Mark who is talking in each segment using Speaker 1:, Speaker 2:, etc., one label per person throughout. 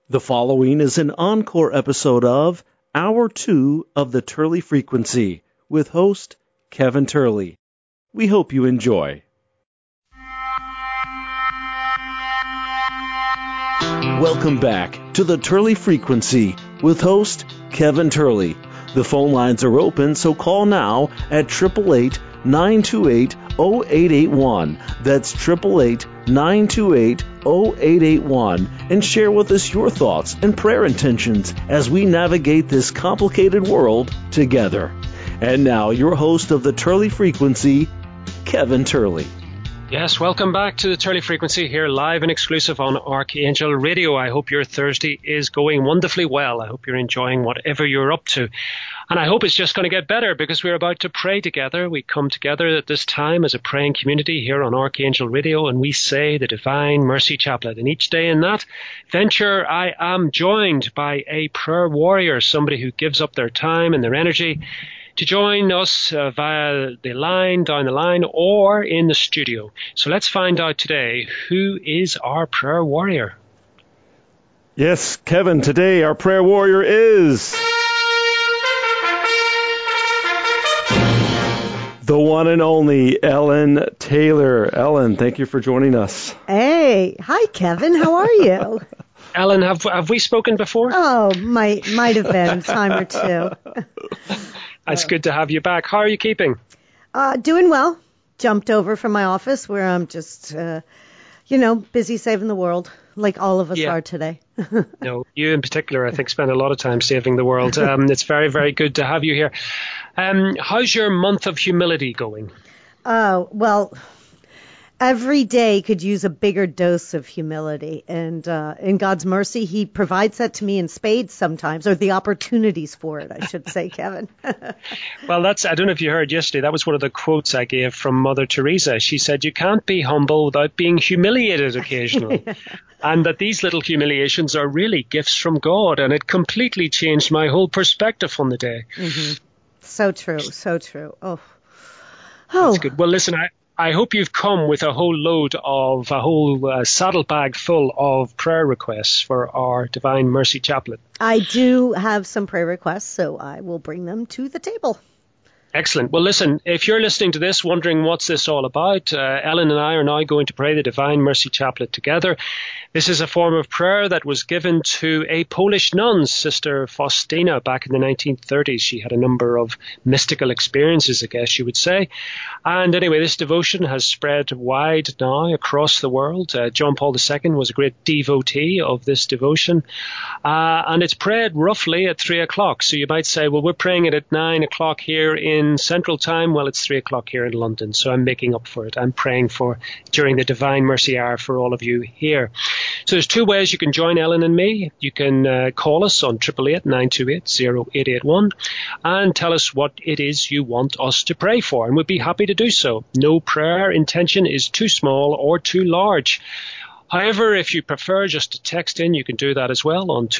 Speaker 1: The following is an encore episode of Hour 2 of the Turley Frequency with host Kevin Turley. We hope you enjoy. Welcome back to the Turley Frequency with host Kevin Turley. The phone lines are open, so call now at 888-928-0881. That's 888-928-0881 and share with us your thoughts and prayer intentions as we navigate this complicated world together. And now, your host of the Turley Frequency, Kevin Turley.
Speaker 2: Yes, welcome back to the Turley Frequency here, live and exclusive on Archangel Radio. I hope your Thursday is going wonderfully well. I hope you're enjoying whatever you're up to. And I hope it's just going to get better because we're about to pray together. We come together at this time as a praying community here on Archangel Radio, and we say the Divine Mercy Chaplet. And each day in that venture, I am joined by a prayer warrior, somebody who gives up their time and their energy to join us via the line, down the line, or in the studio. So let's find out today who is our prayer warrior.
Speaker 1: Yes, Kevin, today our prayer warrior is the one and only Ellen Taylor. Ellen, thank you for joining us.
Speaker 3: Hey, hi Kevin, how are you?
Speaker 2: Ellen, have we spoken before?
Speaker 3: Oh, might have been a time or two.
Speaker 2: It's good to have you back. How are you keeping?
Speaker 3: Doing well. Jumped over from my office where I'm just, busy saving the world, like all of us are today.
Speaker 2: No, you in particular, I think, spend a lot of time saving the world. It's very, very good to have you here. How's your month of humility going?
Speaker 3: Well, every day could use a bigger dose of humility. And in God's mercy, He provides that to me in spades sometimes, or the opportunities for it, I should say, Kevin.
Speaker 2: Well, I don't know if you heard yesterday, that was one of the quotes I gave from Mother Teresa. She said, you can't be humble without being humiliated occasionally. And that these little humiliations are really gifts from God. And it completely changed my whole perspective on the day.
Speaker 3: Mm-hmm. So true, so true. Oh.
Speaker 2: That's good. Well, listen, I hope you've come with a whole saddlebag full of prayer requests for our Divine Mercy Chaplet.
Speaker 3: I do have some prayer requests, so I will bring them to the table.
Speaker 2: Excellent. Well, listen, if you're listening to this wondering what's this all about, Ellen and I are now going to pray the Divine Mercy Chaplet together. This is a form of prayer that was given to a Polish nun, Sister Faustina, back in the 1930s. She had a number of mystical experiences, I guess you would say. And anyway, this devotion has spread wide now across the world. John Paul II was a great devotee of this devotion. And it's prayed roughly at 3 o'clock. So you might say, well, we're praying it at 9 o'clock here in Central Time. Well, it's 3 o'clock here in London. So I'm making up for it. I'm praying during the Divine Mercy Hour for all of you here. So there's two ways you can join Ellen and me. You can call us on 888-928-0881 and tell us what it is you want us to pray for, and we'd be happy to do so. No prayer intention is too small or too large. However, if you prefer just to text in, you can do that as well on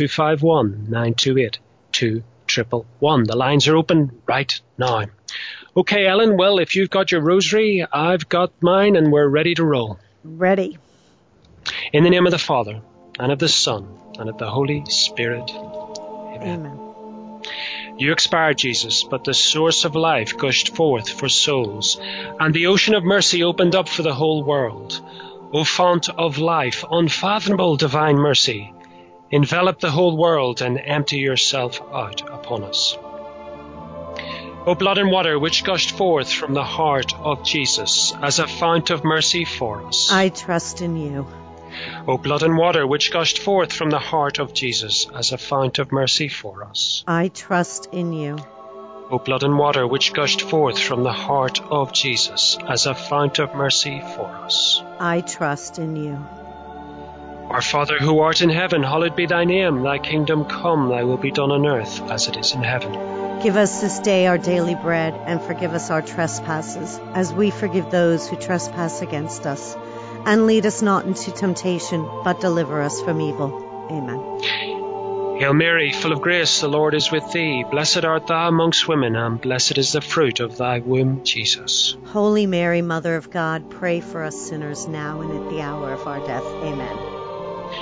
Speaker 2: 251-928-2111. The lines are open right now. Okay, Ellen, well, if you've got your rosary, I've got mine, and we're ready to roll.
Speaker 3: Ready.
Speaker 2: In the name of the Father, and of the Son, and of the Holy Spirit. Amen.
Speaker 3: Amen.
Speaker 2: You expired, Jesus, but the source of life gushed forth for souls, and the ocean of mercy opened up for the whole world. O fount of life, unfathomable divine mercy, envelop the whole world and empty yourself out upon us. O blood and water which gushed forth from the heart of Jesus as a fount of mercy for us.
Speaker 3: I trust in you.
Speaker 2: O blood and water which gushed forth from the heart of Jesus as a fount of mercy for us.
Speaker 3: I trust in you.
Speaker 2: O blood and water which gushed forth from the heart of Jesus as a fount of mercy for us.
Speaker 3: I trust in you.
Speaker 2: Our Father who art in heaven, hallowed be thy name. Thy kingdom come, thy will be done on earth as it is in heaven.
Speaker 3: Give us this day our daily bread, and forgive us our trespasses, as we forgive those who trespass against us. And lead us not into temptation, but deliver us from evil. Amen.
Speaker 2: Hail Mary, full of grace, the Lord is with thee. Blessed art thou amongst women, and blessed is the fruit of thy womb, Jesus.
Speaker 3: Holy Mary, Mother of God, pray for us sinners now and at the hour of our death. Amen.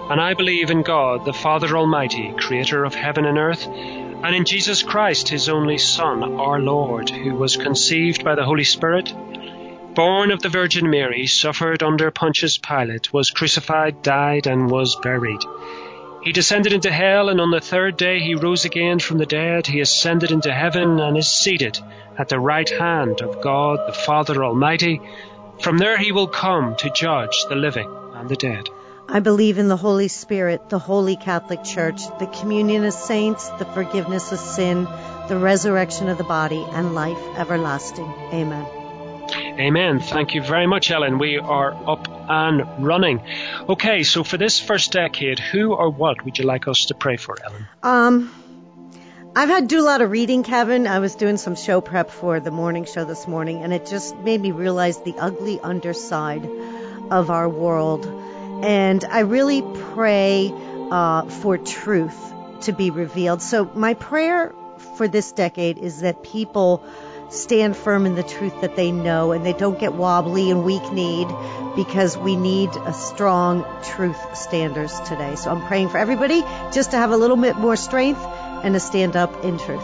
Speaker 2: And I believe in God, the Father Almighty, creator of heaven and earth, and in Jesus Christ, his only Son, our Lord, who was conceived by the Holy Spirit, born of the Virgin Mary, suffered under Pontius Pilate, was crucified, died, and was buried. He descended into hell, and on the third day he rose again from the dead. He ascended into heaven and is seated at the right hand of God, the Father Almighty. From there he will come to judge the living and the dead.
Speaker 3: I believe in the Holy Spirit, the Holy Catholic Church, the communion of saints, the forgiveness of sin, the resurrection of the body, and life everlasting. Amen.
Speaker 2: Amen. Thank you very much, Ellen. We are up and running. Okay, so for this first decade, who or what would you like us to pray for, Ellen?
Speaker 3: I've had to do a lot of reading, Kevin. I was doing some show prep for the morning show this morning, and it just made me realize the ugly underside of our world. And I really pray for truth to be revealed. So my prayer for this decade is that people stand firm in the truth that they know, and they don't get wobbly and weak-kneed, because we need a strong truth standers today. So I'm praying for everybody just to have a little bit more strength and to stand up in truth.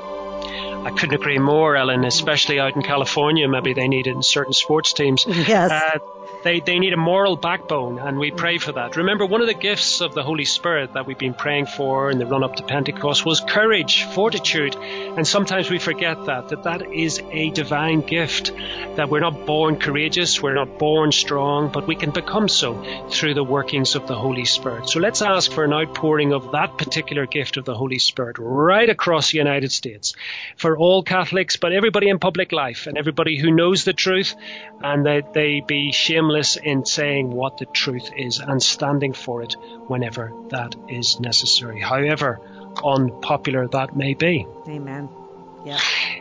Speaker 2: I couldn't agree more, Ellen, especially out in California. Maybe they need it in certain sports teams.
Speaker 3: Yes.
Speaker 2: They need a moral backbone, and we pray for that. Remember, one of the gifts of the Holy Spirit that we've been praying for in the run-up to Pentecost was courage, fortitude, and sometimes we forget that is a divine gift, that we're not born courageous, we're not born strong, but we can become so through the workings of the Holy Spirit. So let's ask for an outpouring of that particular gift of the Holy Spirit right across the United States, for all Catholics, but everybody in public life, and everybody who knows the truth, and that they be shameless in saying what the truth is and standing for it whenever that is necessary, however unpopular that may be.
Speaker 3: Amen. Yeah.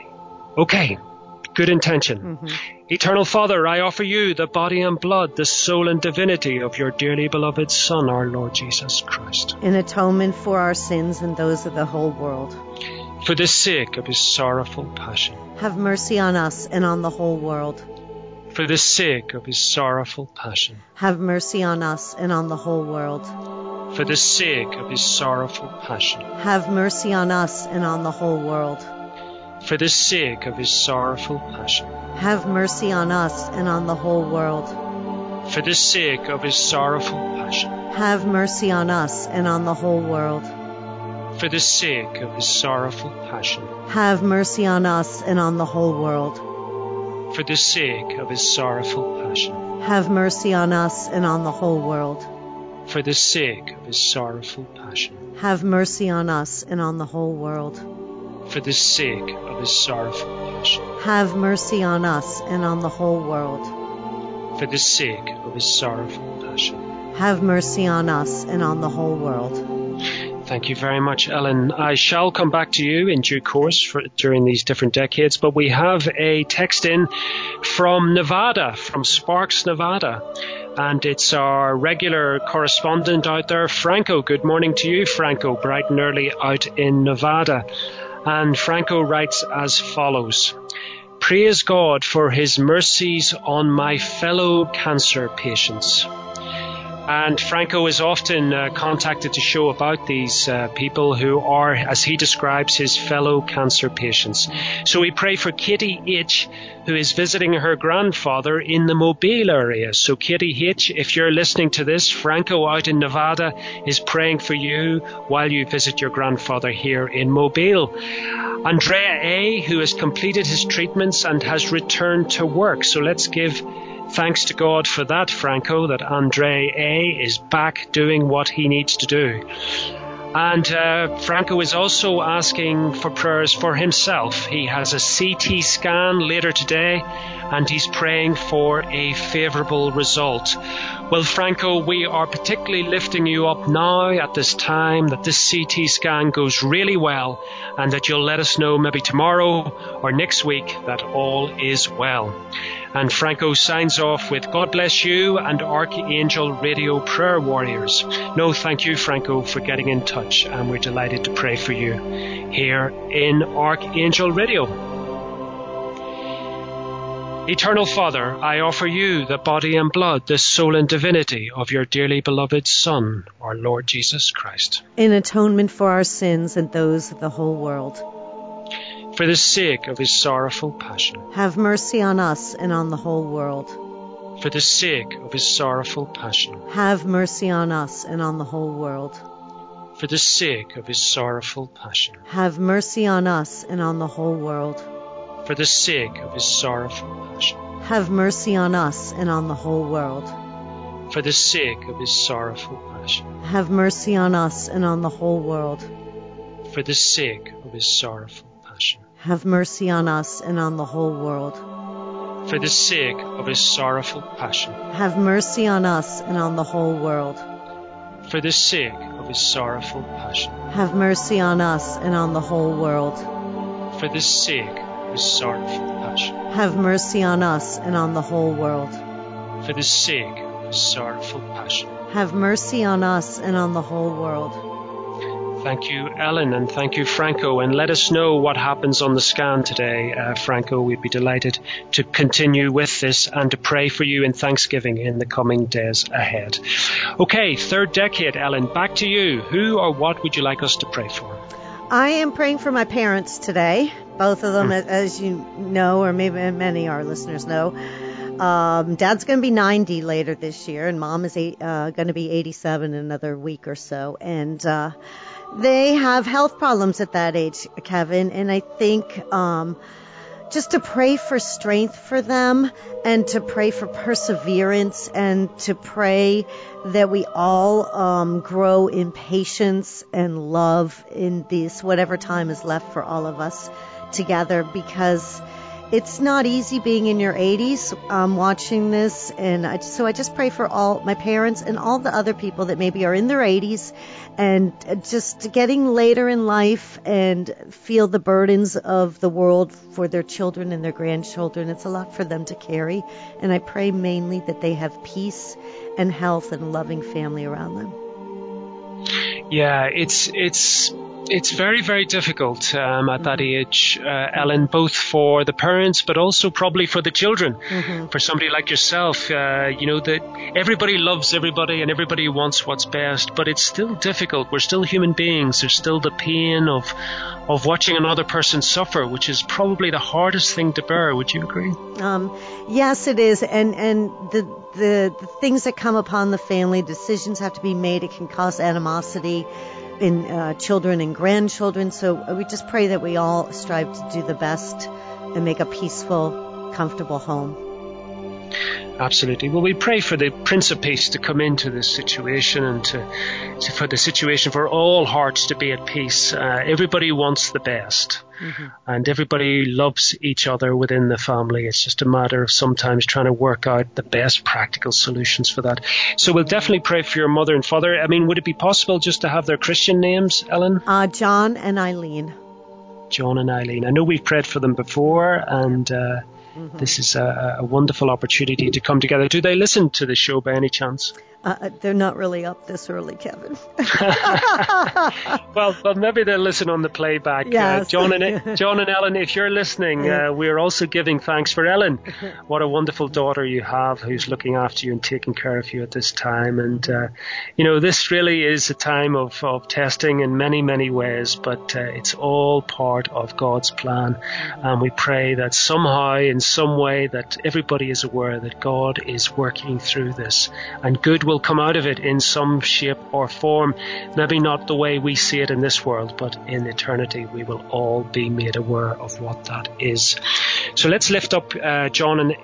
Speaker 2: Okay, good intention. Eternal Father, I offer you the body and blood, the soul and divinity of your dearly beloved Son, our Lord Jesus Christ,
Speaker 3: in atonement for our sins and those of the whole world.
Speaker 2: For the sake of his sorrowful passion.
Speaker 3: Have mercy on us and on the whole world.
Speaker 2: For the sake of his sorrowful passion.
Speaker 3: Have mercy on us and on the whole world.
Speaker 2: For the sake of his sorrowful passion.
Speaker 3: Have mercy on us and on the whole world.
Speaker 2: For the sake of his sorrowful passion.
Speaker 3: Have mercy on us and on the whole world.
Speaker 2: For the sake of his sorrowful passion.
Speaker 3: Have mercy on us and on the whole world.
Speaker 2: For the sake of his sorrowful passion.
Speaker 3: Have mercy on us and on the whole world.
Speaker 2: For the sake of his sorrowful passion.
Speaker 3: Have mercy on us and on the whole world.
Speaker 2: For the sake of his sorrowful passion.
Speaker 3: Have mercy on us and on the whole world.
Speaker 2: For the sake of his sorrowful passion.
Speaker 3: Have mercy on us and on the whole world.
Speaker 2: For the sake of his sorrowful passion.
Speaker 3: Have mercy on us and on the whole world.
Speaker 2: Thank you very much, Ellen. I shall come back to you in due course during these different decades, but we have a text in from Nevada, from Sparks, Nevada, and it's our regular correspondent out there, Franco. Good morning to you, Franco, bright and early out in Nevada. And Franco writes as follows: Praise God for his mercies on my fellow cancer patients. And Franco is often contacted to show about these people who are, as he describes, his fellow cancer patients. So we pray for Katie H., who is visiting her grandfather in the Mobile area. So Katie H., if you're listening to this, Franco out in Nevada is praying for you while you visit your grandfather here in Mobile. Andrea A., who has completed his treatments and has returned to work. So let's give thanks to God for that, Franco, that Andre A. is back doing what he needs to do. And Franco is also asking for prayers for himself. He has a CT scan later today, and he's praying for a favourable result. Well, Franco, we are particularly lifting you up now at this time, that this CT scan goes really well, and that you'll let us know maybe tomorrow or next week that all is well. And Franco signs off with God bless you and Archangel Radio Prayer Warriors. No, thank you, Franco, for getting in touch, and we're delighted to pray for you here in Archangel Radio. Eternal Father, I offer you the body and blood, the soul and divinity of your dearly beloved Son, our Lord Jesus Christ,
Speaker 3: in atonement for our sins and those of the whole world.
Speaker 2: For the sake of his sorrowful passion.
Speaker 3: Have mercy on us and on the whole world.
Speaker 2: For the sake of his sorrowful passion.
Speaker 3: Have mercy on us and on the whole world.
Speaker 2: For the sake of his sorrowful passion.
Speaker 3: Have mercy on us and on the whole world.
Speaker 2: For the sake of his sorrowful passion.
Speaker 3: Have mercy on us and on the whole world.
Speaker 2: For the sake of his sorrowful passion.
Speaker 3: Have mercy on us and on the whole world.
Speaker 2: For the sake of his sorrowful passion.
Speaker 3: Have mercy on us and on the whole world.
Speaker 2: For the sake of his sorrowful passion.
Speaker 3: Have mercy on us and on the whole world.
Speaker 2: For the sake of his sorrowful passion.
Speaker 3: Have mercy on us and on the whole world.
Speaker 2: For the sake of his sorrowful passion.
Speaker 3: Have mercy on us and on the whole world.
Speaker 2: For the sake of his sorrowful passion.
Speaker 3: Have mercy on us and on the whole world.
Speaker 2: Thank you, Ellen, and thank you, Franco. And let us know what happens on the scan today, Franco. We'd be delighted to continue with this and to pray for you in Thanksgiving in the coming days ahead. Okay, third decade, Ellen, back to you. Who or what would you like us to pray for?
Speaker 3: I am praying for my parents today. Both of them, as you know, or maybe many of our listeners know. Dad's going to be 90 later this year, and Mom is going to be 87 in another week or so. And they have health problems at that age, Kevin, and I think just to pray for strength for them and to pray for perseverance and to pray that we all grow in patience and love in this whatever time is left for all of us together, because it's not easy being in your 80s watching this. And I just pray for all my parents and all the other people that maybe are in their 80s and just getting later in life and feel the burdens of the world for their children and their grandchildren. It's a lot for them to carry. And I pray mainly that they have peace and health and loving family around them.
Speaker 2: Yeah, it's very, very difficult at that age, Ellen, both for the parents, but also probably for the children. For somebody like yourself, that everybody loves everybody and everybody wants what's best, but it's still difficult. We're still human beings. There's still the pain of watching another person suffer, which is probably the hardest thing to bear. Would you agree?
Speaker 3: Yes, it is. And the things that come upon the family, decisions have to be made. It can cause animosity in children and grandchildren. So we just pray that we all strive to do the best and make a peaceful, comfortable home.
Speaker 2: Absolutely. Well, we pray for the Prince of Peace to come into this situation and for the situation for all hearts to be at peace. Everybody wants the best and everybody loves each other within the family. It's just a matter of sometimes trying to work out the best practical solutions for that. So we'll definitely pray for your mother and father. I mean, would it be possible just to have their Christian names, Ellen?
Speaker 3: John and Eileen.
Speaker 2: John and Eileen. I know we've prayed for them before, and this is a wonderful opportunity to come together. Do they listen to the show by any chance?
Speaker 3: They're not really up this early, Kevin.
Speaker 2: Well, maybe they'll listen on the playback.
Speaker 3: Yes.
Speaker 2: John and Ellen, if you're listening, we're also giving thanks for Ellen. What a wonderful daughter you have who's looking after you and taking care of you at this time. And, this really is a time of testing in many, many ways, but it's all part of God's plan. And we pray that somehow, in some way, that everybody is aware that God is working through this and good will come out of it in some shape or form. Maybe not the way we see it in this world, but in eternity we will all be made aware of what that is. So let's lift up John and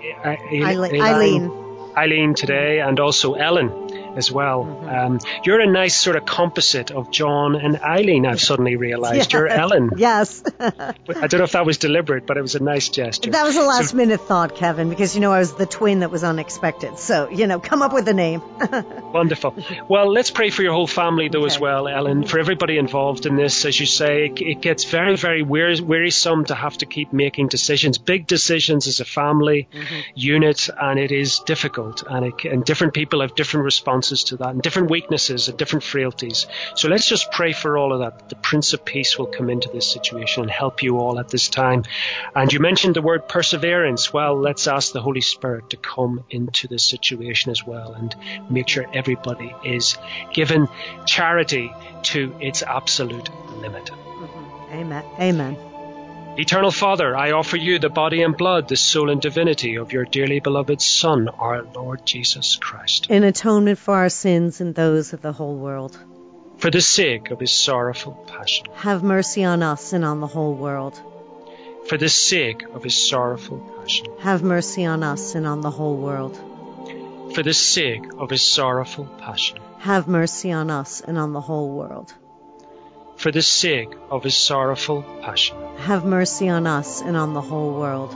Speaker 2: Eileen today, and also Ellen as well. You're a nice sort of composite of John and Eileen, I've suddenly realized. Yes. You're Ellen.
Speaker 3: Yes.
Speaker 2: I don't know if that was deliberate, but it was a nice gesture.
Speaker 3: That was a last minute thought, Kevin, because, I was the twin that was unexpected. So, come up with a name.
Speaker 2: Wonderful. Well, let's pray for your whole family, though, as well, Ellen, for everybody involved in this. As you say, it gets very, very wearisome to have to keep making decisions, big decisions as a family unit, and it is difficult. And different people have different responsibilities responses to that, and different weaknesses and different frailties. So let's just pray for all of that. The Prince of Peace will come into this situation and help you all at this time. And you mentioned the word perseverance. Well, let's ask the Holy Spirit to come into this situation as well and make sure everybody is given charity to its absolute limit.
Speaker 3: Amen. Amen.
Speaker 2: Eternal Father, I offer you the body and blood, the soul and divinity of your dearly beloved Son, our Lord Jesus Christ.
Speaker 3: In atonement for our sins and those of the whole world.
Speaker 2: For the sake of his sorrowful passion.
Speaker 3: Have mercy on us and on the whole world.
Speaker 2: For the sake of his sorrowful passion.
Speaker 3: Have mercy on us and on the whole world.
Speaker 2: For the sake of his sorrowful passion.
Speaker 3: Have mercy on us and on the whole world.
Speaker 2: For the sake of his sorrowful passion.
Speaker 3: Have mercy on us and on the whole world.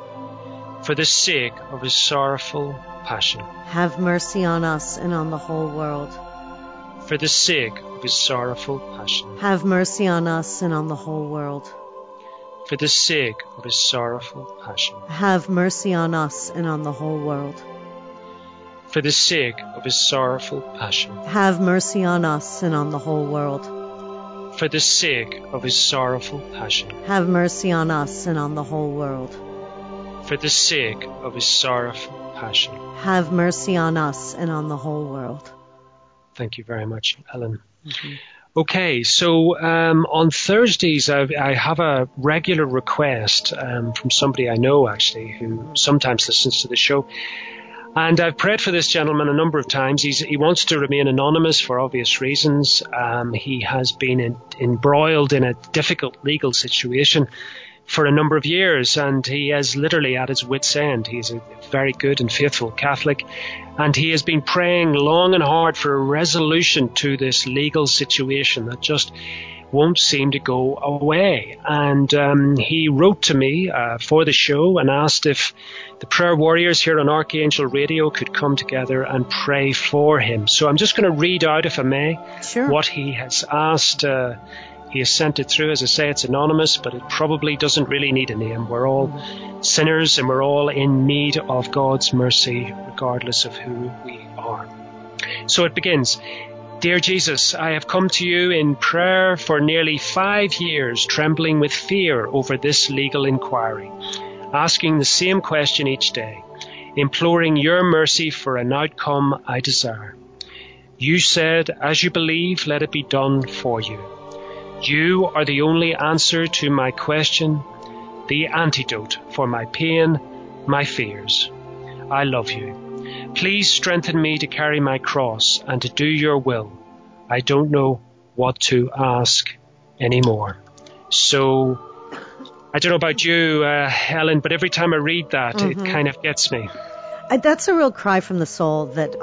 Speaker 2: For the sake of his sorrowful passion.
Speaker 3: Have mercy on us and on the whole world.
Speaker 2: For the sake of his sorrowful passion.
Speaker 3: Have mercy on us and on the whole world.
Speaker 2: For the sake of his sorrowful passion.
Speaker 3: Have mercy on us and on the whole world.
Speaker 2: For the sake of his sorrowful passion.
Speaker 3: Have mercy on us and on the whole world.
Speaker 2: For the sake of his sorrowful passion.
Speaker 3: Have mercy on us and on the whole world.
Speaker 2: For the sake of his sorrowful passion.
Speaker 3: Have mercy on us and on the whole world.
Speaker 2: Thank you very much, Ellen. Okay, so on Thursdays I have a regular request from somebody I know actually who sometimes listens to the show. And I've prayed for this gentleman a number of times. He wants to remain anonymous for obvious reasons. He has been embroiled in a difficult legal situation for a number of years, and he is literally at his wit's end. He's a very good and faithful Catholic, and he has been praying long and hard for a resolution to this legal situation that just won't seem to go away. And he wrote to me for the show and asked if the prayer warriors here on Archangel Radio could come together and pray for him. So I'm just going to read out, if I may, what he has asked. He has sent it through. As I say, it's anonymous, but it probably doesn't really need a name. We're all sinners and we're all in need of God's mercy, regardless of who we are. So it begins. Dear Jesus, I have come to you in prayer for nearly 5 years, trembling with fear over this legal inquiry, asking the same question each day, imploring your mercy for an outcome I desire. You said, as you believe, let it be done for you. You are the only answer to my question, the antidote for my pain, my fears. I love you. Please strengthen me to carry my cross and to do your will. I don't know what to ask anymore. So, I don't know about you, Helen, but every time I read that, it kind of gets me.
Speaker 3: That's a real cry from the soul that,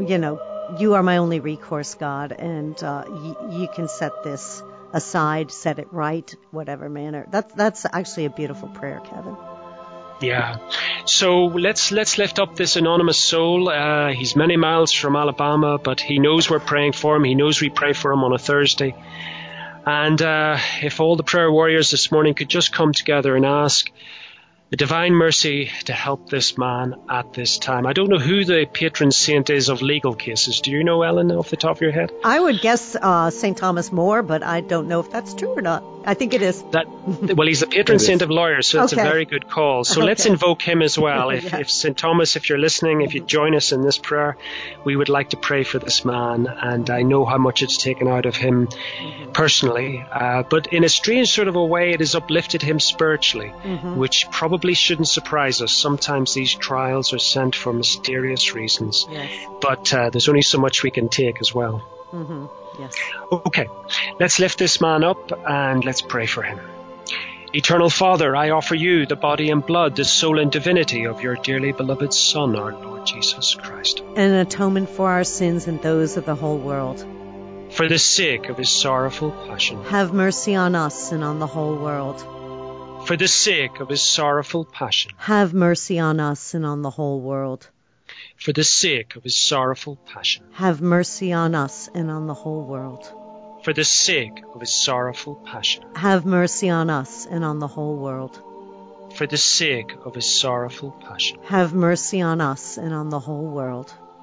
Speaker 3: you are my only recourse, God, and you can set this aside, set it right, whatever manner. That's actually a beautiful prayer, Kevin.
Speaker 2: Yeah. So let's lift up this anonymous soul. He's many miles from Alabama, but he knows we're praying for him. He knows we pray for him on a Thursday. And if all the prayer warriors this morning could just come together and ask the divine mercy to help this man at this time. I don't know who the patron saint is of legal cases. Do you know, Ellen, off the top of your head?
Speaker 3: I would guess St. Thomas More, but I don't know if that's true or not. I think it is.
Speaker 2: Well, he's the patron saint of lawyers, so it's a very good call. So let's invoke him as well. If St. Thomas, if you're listening, if you join us in this prayer, we would like to pray for this man. And I know how much it's taken out of him personally. But in a strange sort of a way, it has uplifted him spiritually, which probably shouldn't surprise us. Sometimes these trials are sent for mysterious reasons. Yes. But there's only so much we can take as well.
Speaker 3: Yes.
Speaker 2: Okay, let's lift this man up and let's pray for him. Eternal Father, I offer you the body and blood, the soul and divinity of your dearly beloved Son, our Lord Jesus Christ.
Speaker 3: An atonement for our sins and those of the whole world.
Speaker 2: For the sake of his sorrowful passion.
Speaker 3: Have mercy on us and on the whole world.
Speaker 2: For the sake of his sorrowful passion.
Speaker 3: Have mercy on us and on the whole world.
Speaker 2: For the sake of his sorrowful passion.
Speaker 3: Have mercy on us and on the whole world.
Speaker 2: For the sake of his sorrowful passion.
Speaker 3: Have mercy on us and on the whole world.
Speaker 2: For the sake of his sorrowful passion.
Speaker 3: Have mercy on us and on the whole world.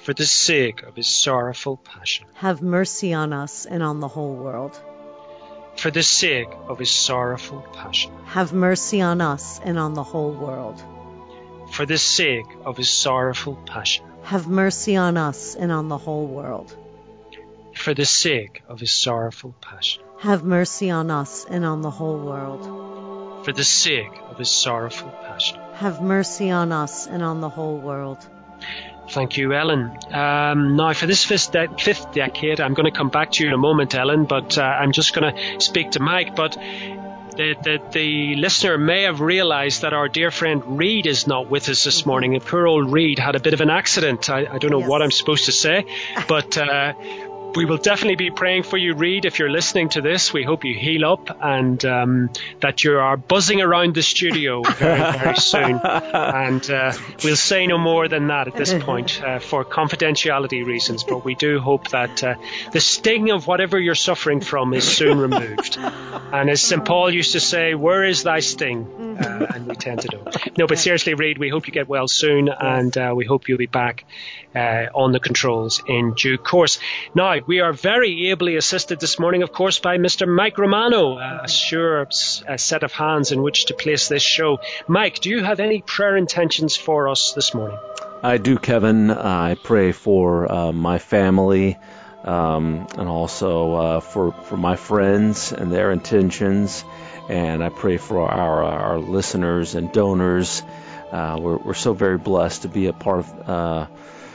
Speaker 2: for the sake of his sorrowful passion.
Speaker 3: Have mercy on us and on the whole world.
Speaker 2: For the sake of his sorrowful passion.
Speaker 3: Have mercy on us and on the whole world.
Speaker 2: For the sake of his sorrowful passion.
Speaker 3: Have mercy on us and on the whole world.
Speaker 2: For the sake of his sorrowful passion.
Speaker 3: Have mercy on us and on the whole world.
Speaker 2: For the sake of his sorrowful passion.
Speaker 3: Have mercy on us and on the whole world.
Speaker 2: Thank you, Ellen. Now, for this fifth decade, I'm going to come back to you in a moment, Ellen, but I'm just going to speak to Mike. But the listener may have realized that our dear friend Reed is not with us this morning. And poor old Reed had a bit of an accident. I don't know what I'm supposed to say, but we will definitely be praying for you, Reed, if you're listening to this. We hope you heal up and that you are buzzing around the studio very, very soon. And we'll say no more than that at this point for confidentiality reasons. But we do hope that the sting of whatever you're suffering from is soon removed. And as St. Paul used to say, where is thy sting? And we tend to know. No, but seriously, Reed, we hope you get well soon, and we hope you'll be back on the controls in due course. Now, we are very ably assisted this morning, of course, by Mr. Mike Romano, a sure set of hands in which to place this show. Mike, do you have any prayer intentions for us this morning?
Speaker 1: I do, Kevin. I pray for my family and also for my friends and their intentions. And I pray for our listeners and donors. We're so very blessed to be a part of,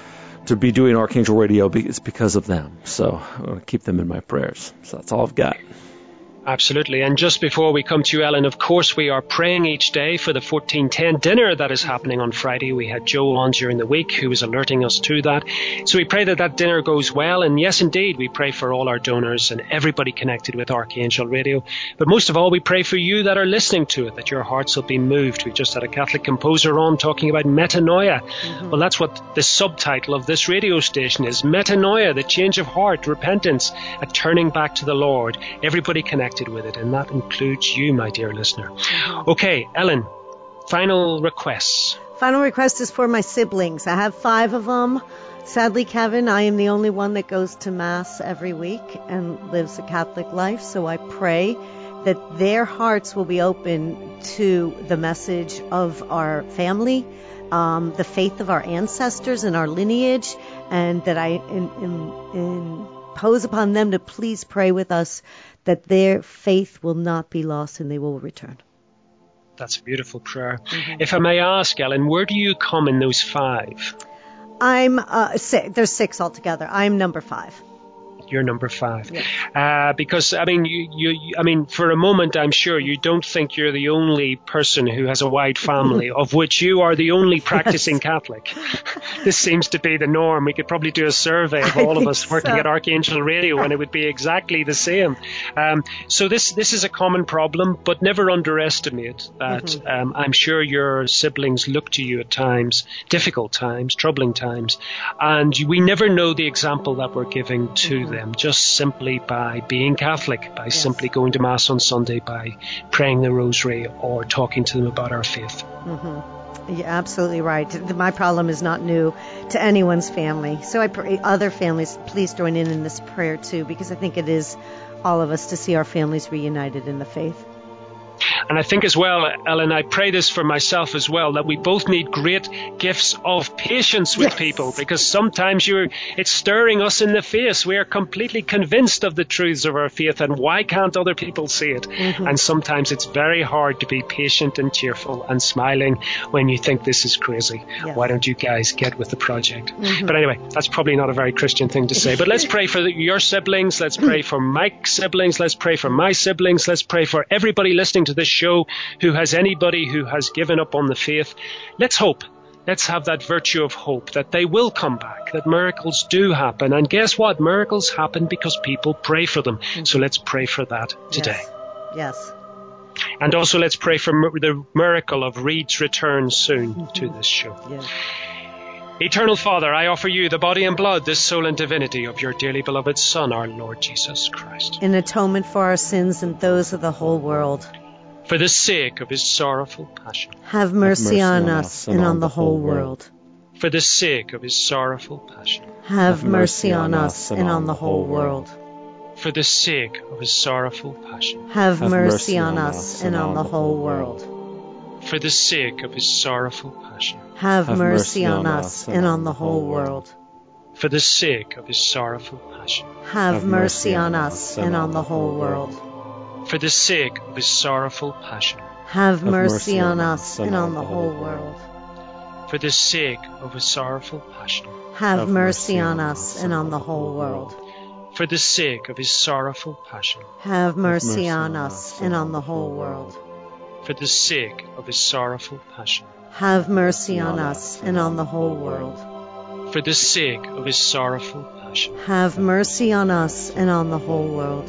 Speaker 1: to be doing Archangel Radio. It's because of them. So I want to keep them in my prayers. So that's all I've got.
Speaker 2: Absolutely. And just before we come to you, Ellen, of course, we are praying each day for the 1410 dinner that is happening on Friday. We had Joe on during the week who was alerting us to that. So we pray that that dinner goes well. And yes, indeed, we pray for all our donors and everybody connected with Archangel Radio. But most of all, we pray for you that are listening to it, that your hearts will be moved. We just had a Catholic composer on talking about metanoia. Mm-hmm. Well, that's what the subtitle of this radio station is. Metanoia, the change of heart, repentance, a turning back to the Lord. Everybody connected with it, and that includes you, my dear listener. Okay, Ellen, final requests.
Speaker 3: Final request is for my siblings. I have 5 of them. Sadly, Kevin, I am the only one that goes to Mass every week and lives a Catholic life, so I pray that their hearts will be open to the message of our family, the faith of our ancestors and our lineage, and that I impose upon them to please pray with us that their faith will not be lost and they will return.
Speaker 2: That's a beautiful prayer. Mm-hmm. If I may ask, Ellen, where do you come in those 5?
Speaker 3: I'm there's 6 altogether. I'm number 5.
Speaker 2: You're number 5.
Speaker 3: Yeah.
Speaker 2: Because, I mean, I mean, for a moment, I'm sure you don't think you're the only person who has a wide family, of which you are the only practicing Catholic. This seems to be the norm. We could probably do a survey of all of us working at Archangel Radio, and it would be exactly the same. So this is a common problem, but never underestimate that. I'm sure your siblings look to you at times, difficult times, troubling times, and we never know the example that we're giving to them. Just simply by being Catholic, by simply going to Mass on Sunday, by praying the Rosary, or talking to them about our faith.
Speaker 3: You're absolutely right. My problem is not new to anyone's family. So I pray other families, please join in this prayer too, because I think it is all of us to see our families reunited in the faith.
Speaker 2: And I think as well, Ellen, I pray this for myself as well, that we both need great gifts of patience with people, because sometimes it's staring us in the face. We are completely convinced of the truths of our faith, and why can't other people see it? And sometimes it's very hard to be patient and cheerful and smiling when you think this is crazy. Why don't you guys get with the project? But anyway, that's probably not a very Christian thing to say. But let's pray for your siblings. Let's pray for Mike's siblings. Let's pray for my siblings. Let's pray for everybody listening to this show who has anybody who has given up on the faith. Let's hope. Let's have that virtue of hope that they will come back, that miracles do happen. And guess what? Miracles happen because people pray for them. So let's pray for that today.
Speaker 3: Yes.
Speaker 2: And also let's pray for the miracle of Reed's return soon to this show.
Speaker 3: Yes.
Speaker 2: Eternal Father, I offer you the body and blood, the soul and divinity of your dearly beloved Son, our Lord Jesus Christ.
Speaker 3: In atonement for our sins and those of the whole world.
Speaker 2: For the sake of his sorrowful passion.
Speaker 3: Have mercy on us and on the whole world.
Speaker 2: for the sake of his sorrowful passion.
Speaker 3: Have mercy on us and on the whole world.
Speaker 2: For the sake of his sorrowful passion.
Speaker 3: Have mercy on us and on the whole world.
Speaker 2: For the sake of his sorrowful passion.
Speaker 3: Have mercy on us and on the whole world.
Speaker 2: For the sake of his sorrowful passion.
Speaker 3: Have mercy on us and on the whole world.
Speaker 2: For the sake of his sorrowful passion.
Speaker 3: Have mercy on us and on the whole world.
Speaker 2: For the sake of his sorrowful passion.
Speaker 3: Have mercy on us and on the whole world.
Speaker 2: For the sake of his sorrowful passion.
Speaker 3: Have mercy on us and on the whole world.
Speaker 2: For the sake of his sorrowful passion.
Speaker 3: Have mercy on us and on the whole world.
Speaker 2: For the sake of his sorrowful passion.
Speaker 3: Have mercy on us and on the whole world.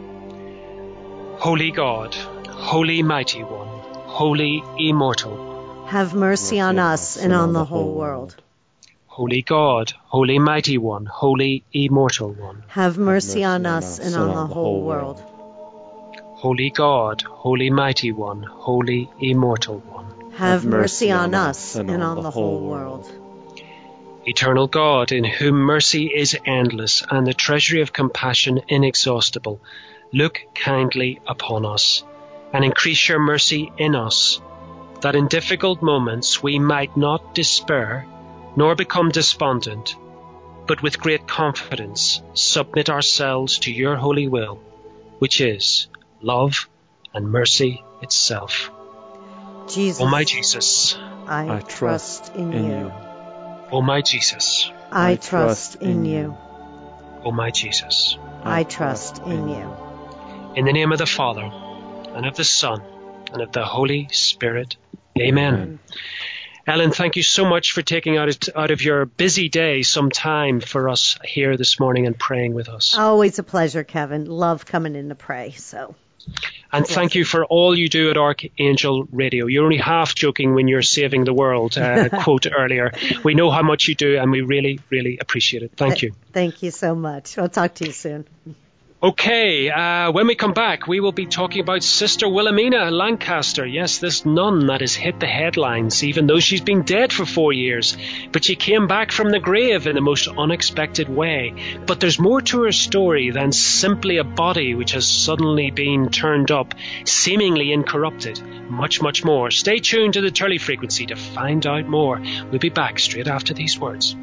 Speaker 2: Holy God, Holy Mighty One, Holy Immortal.
Speaker 3: Have mercy on us and on the whole world.
Speaker 2: Holy God, Holy Mighty One, Holy Immortal One.
Speaker 3: Have mercy on us and on the whole world.
Speaker 2: Holy God, Holy Mighty One, Holy Immortal One.
Speaker 3: Have mercy on us and on the whole world.
Speaker 2: Eternal God, in whom mercy is endless and the treasury of compassion inexhaustible, look kindly upon us and increase your mercy in us, that in difficult moments we might not despair nor become despondent, but with great confidence submit ourselves to your holy will, which is love and mercy itself.
Speaker 3: Jesus,
Speaker 2: O my Jesus,
Speaker 3: I trust in you.
Speaker 2: O my Jesus,
Speaker 3: I trust in you.
Speaker 2: O my Jesus,
Speaker 3: I trust in you.
Speaker 2: in the name of the Father, and of the Son, and of the Holy Spirit. Amen. Ellen, thank you so much for taking out of your busy day some time for us here this morning and praying with us.
Speaker 3: Always a pleasure, Kevin. Love coming in to pray.
Speaker 2: And thank you for all you do at Archangel Radio. You're only half joking when you're saving the world, quote earlier. We know how much you do, and we really, really appreciate it. Thank you.
Speaker 3: Thank you so much. I'll talk to you soon.
Speaker 2: Okay, when we come back, we will be talking about Sister Wilhelmina Lancaster. Yes, this nun that has hit the headlines, even though she's been dead for 4 years. But she came back from the grave in the most unexpected way. But there's more to her story than simply a body which has suddenly been turned up, seemingly incorrupted. Much, much more. Stay tuned to the Turley Frequency to find out more. We'll be back straight after these words.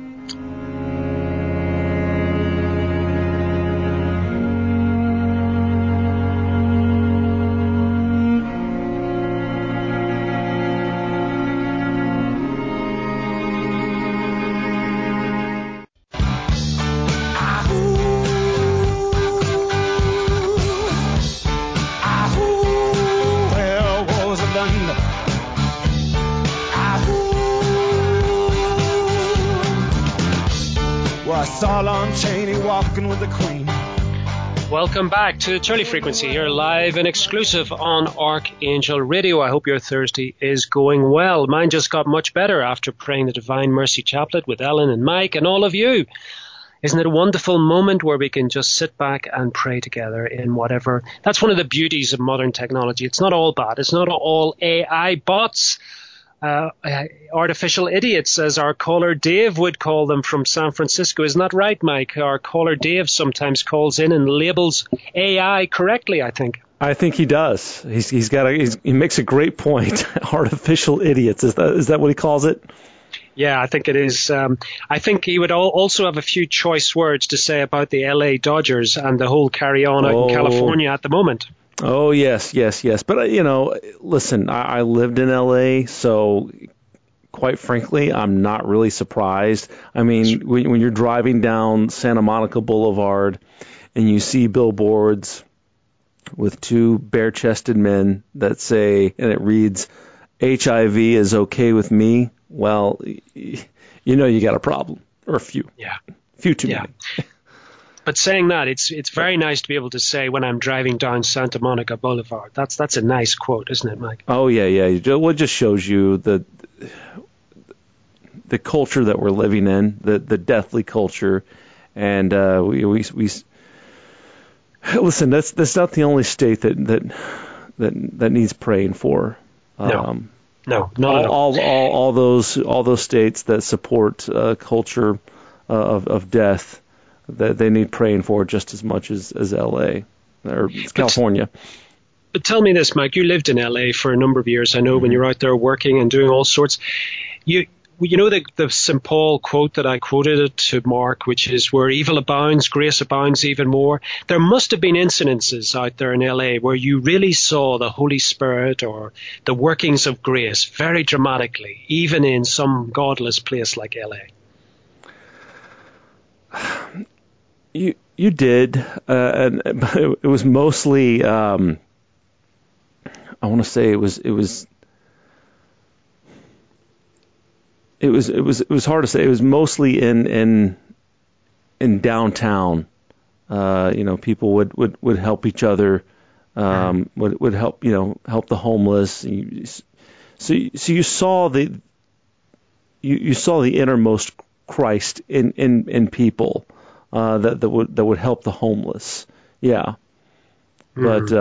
Speaker 4: With the Queen.
Speaker 2: Welcome back to the Turley Frequency here, live and exclusive on Archangel Radio. I hope your Thursday is going well. Mine just got much better after praying the Divine Mercy Chaplet with Ellen and Mike and all of you. Isn't it a wonderful moment where we can just sit back and pray together in whatever? That's one of the beauties of modern technology. It's not all bad. It's not all AI bots. Artificial idiots, as our caller Dave would call them from San Francisco. Isn't that right, Mike? Our caller Dave sometimes calls in and labels AI correctly, I think.
Speaker 1: I think he does. He makes a great point. Artificial idiots. Is that what he calls it?
Speaker 2: Yeah, I think it is. I think he would also have a few choice words to say about the LA Dodgers and the whole carry-on out in California at the moment.
Speaker 1: Oh, yes. But, listen, I lived in L.A., so quite frankly, I'm not really surprised. I mean, when you're driving down Santa Monica Boulevard and you see billboards with two bare-chested men that say, and it reads, HIV is okay with me, well, you got a problem, or a few.
Speaker 2: Yeah.
Speaker 1: Few too many.
Speaker 2: But saying that, it's very nice to be able to say when I'm driving down Santa Monica Boulevard. That's a nice quote, isn't it, Mike?
Speaker 1: Oh, yeah. Well, it just shows you the culture that we're living in, the deathly culture. And we listen, that's not the only state that needs praying for.
Speaker 2: No. No, not at all.
Speaker 1: All those states that support culture of death, that they need praying for just as much as L.A. or California.
Speaker 2: But tell me this, Mike. You lived in L.A. for a number of years. I know when you're out there working and doing all sorts. You know the St. Paul quote that I quoted to Mark, which is, where evil abounds, grace abounds even more. There must have been incidences out there in LA where you really saw the Holy Spirit or the workings of grace very dramatically, even in some godless place like LA.
Speaker 1: You did, and it was mostly. I want to say it was hard to say. It was mostly in downtown. People would help each other, would help help the homeless. So you saw the innermost Christ in people that would help the homeless. Yeah, but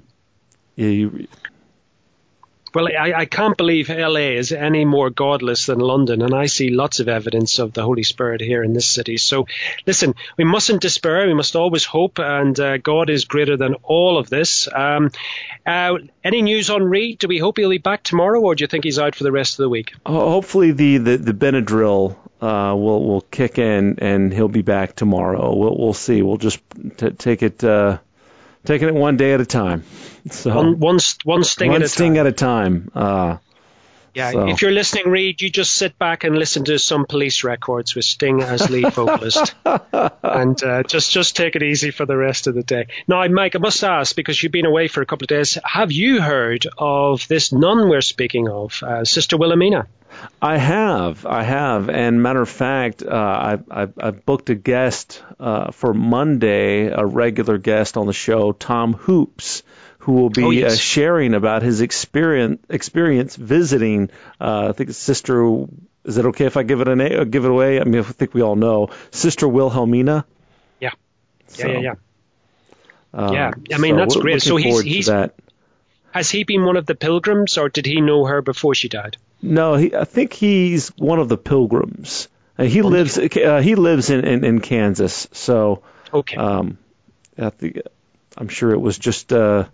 Speaker 2: Well, I can't believe LA is any more godless than London, and I see lots of evidence of the Holy Spirit here in this city. So, listen, we mustn't despair. We must always hope, and God is greater than all of this. Any news on Reed? Do we hope he'll be back tomorrow, or do you think he's out for the rest of the week?
Speaker 1: Hopefully the Benadryl will kick in, and he'll be back tomorrow. We'll see. We'll just take it one day at a time. So
Speaker 2: one sting at a time. If you're listening, Reed, you just sit back and listen to some Police records with Sting as lead vocalist, and just take it easy for the rest of the day. Now, Mike, I must ask, because you've been away for a couple of days, have you heard of this nun we're speaking of, Sister Wilhelmina?
Speaker 1: I have, and matter of fact, I booked a guest for Monday, a regular guest on the show, Tom Hoops, who will be sharing about his experience visiting. I think it's Sister. Is it okay if I give it a name? Give it away? I mean, I think we all know Sister Wilhelmina.
Speaker 2: Yeah. I mean, that's great. So he's that. Has he been one of the pilgrims, or did he know her before she died?
Speaker 1: No, I think he's one of the pilgrims. He lives in Kansas, so
Speaker 2: okay.
Speaker 1: I'm sure it was just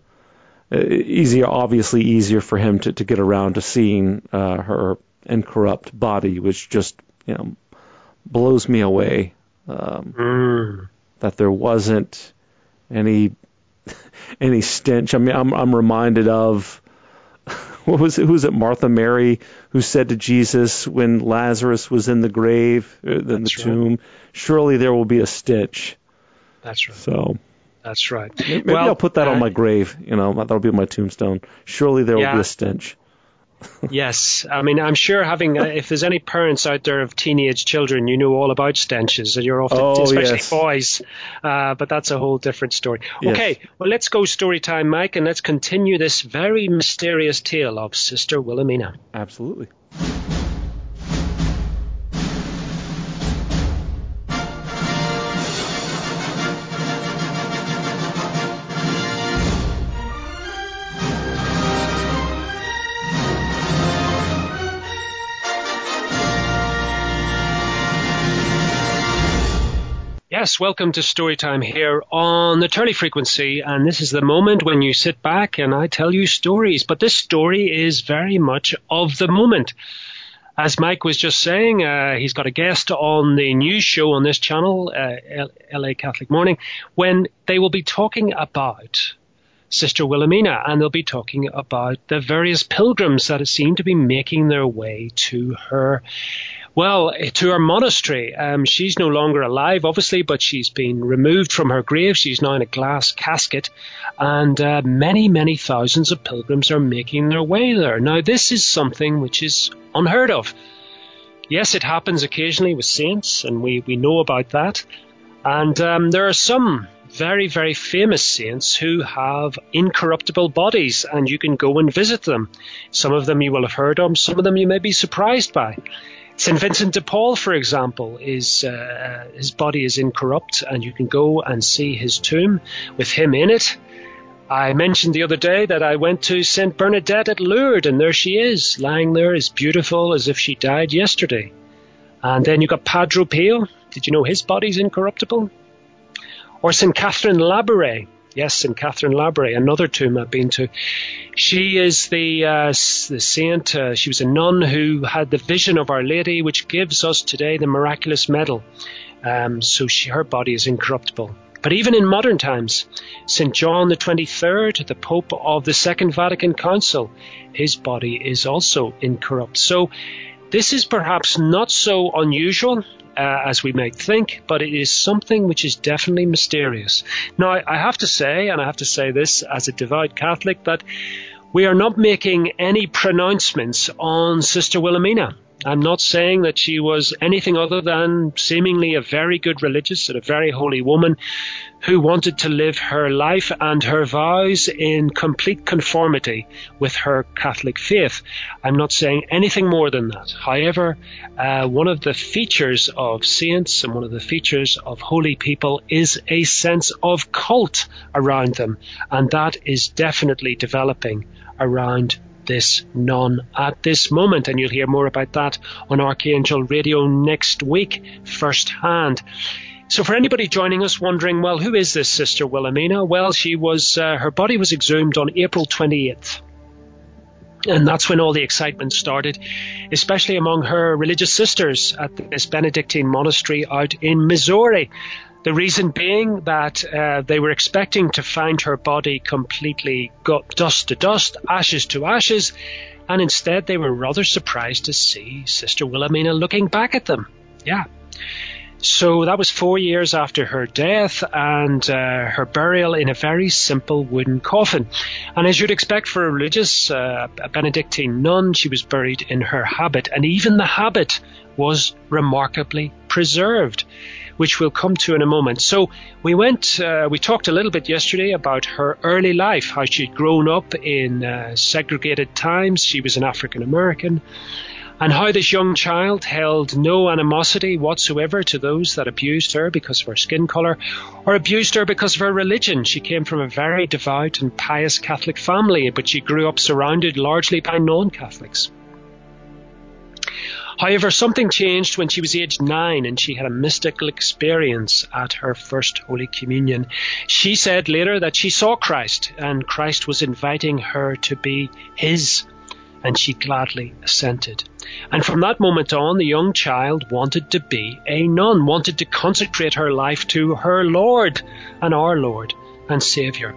Speaker 1: easier for him to get around to seeing her incorrupt body, which just blows me away. That there wasn't any stench. I mean, I'm reminded of who was it? Martha Mary, who said to Jesus when Lazarus was in the grave, in the tomb, "Surely there will be a stench."
Speaker 2: That's right.
Speaker 1: So
Speaker 2: that's right.
Speaker 1: Maybe I'll put that on my grave. That'll be my tombstone. Surely there will be a stench.
Speaker 2: Yes, I mean, I'm sure if there's any parents out there of teenage children, you know all about stenches, and you're often, especially boys, but that's a whole different story.
Speaker 1: Yes.
Speaker 2: Okay, well, let's go story time, Mike, and let's continue this very mysterious tale of Sister Wilhelmina.
Speaker 1: Absolutely.
Speaker 2: Yes, welcome to Storytime here on the Turley Frequency, and this is the moment when you sit back and I tell you stories, but this story is very much of the moment. As Mike was just saying, he's got a guest on the news show on this channel, LA Catholic Morning, when they will be talking about Sister Wilhelmina, and they'll be talking about the various pilgrims that seem to be making their way to her monastery. She's no longer alive, obviously, but she's been removed from her grave. She's now in a glass casket, and many, many thousands of pilgrims are making their way there. Now, this is something which is unheard of. Yes, it happens occasionally with saints, and we know about that. And there are some very, very famous saints who have incorruptible bodies, and you can go and visit them. Some of them you will have heard of, some of them you may be surprised by. St. Vincent de Paul, for example, his body is incorrupt, and you can go and see his tomb with him in it. I mentioned the other day that I went to St. Bernadette at Lourdes, and there she is, lying there as beautiful as if she died yesterday. And then you got Padre Pio. Did you know his body's incorruptible? Or St. Catherine Labouré. Yes, St. Catherine Labouré, another tomb I've been to. She is the saint. She was a nun who had the vision of Our Lady, which gives us today the miraculous medal. So her body is incorruptible. But even in modern times, St. John the 23rd, the Pope of the Second Vatican Council, his body is also incorrupt. So this is perhaps not so unusual as we might think, but it is something which is definitely mysterious. Now, I have to say, and I have to say this as a devout Catholic, that we are not making any pronouncements on Sister Wilhelmina. I'm not saying that she was anything other than seemingly a very good religious and a very holy woman who wanted to live her life and her vows in complete conformity with her Catholic faith. I'm not saying anything more than that. However, one of the features of saints and one of the features of holy people is a sense of cult around them, and that is definitely developing around this nun at this moment, and you'll hear more about that on Archangel Radio next week firsthand. So for anybody joining us wondering, well, who is this Sister Wilhelmina? Well, she was her body was exhumed on April 28th. And that's when all the excitement started, especially among her religious sisters at this Benedictine monastery out in Missouri. The reason being that they were expecting to find her body completely dust to dust, ashes to ashes, and instead they were rather surprised to see Sister Wilhelmina looking back at them. Yeah. So that was 4 years after her death and her burial in a very simple wooden coffin. And as you'd expect for a religious, a Benedictine nun, she was buried in her habit, and even the habit was remarkably preserved, which we'll come to in a moment. So we talked a little bit yesterday about her early life, how she'd grown up in segregated times. She was an African American, and how this young child held no animosity whatsoever to those that abused her because of her skin color or abused her because of her religion. She came from a very devout and pious Catholic family, but she grew up surrounded largely by non-Catholics. However, something changed when she was aged 9 and she had a mystical experience at her first Holy Communion. She said later that she saw Christ and Christ was inviting her to be his, and she gladly assented. And from that moment on, the young child wanted to be a nun, wanted to consecrate her life to her Lord and our Lord and Saviour.